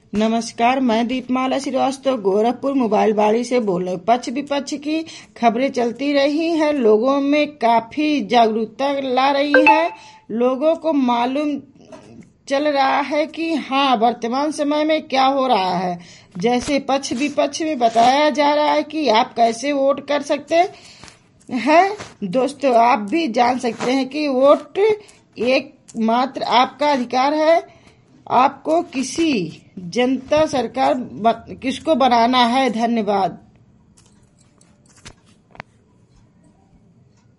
नमस्कार, मैं दीपमाला श्रीवास्तव गोरखपुर मोबाइल बाड़ी से बोल रही हूँ। पक्ष विपक्ष की खबरें चलती रही हैं, लोगों में काफी जागरूकता ला रही है। लोगों को मालूम चल रहा है कि हाँ, वर्तमान समय में क्या हो रहा है। जैसे पक्ष विपक्ष में बताया जा रहा है कि आप कैसे वोट कर सकते हैं। दोस्तों, आप भी जान सकते हैं कि वोट एक मात्र आपका अधिकार है। आपको किसी जनता सरकार किसको बनाना है। धन्यवाद।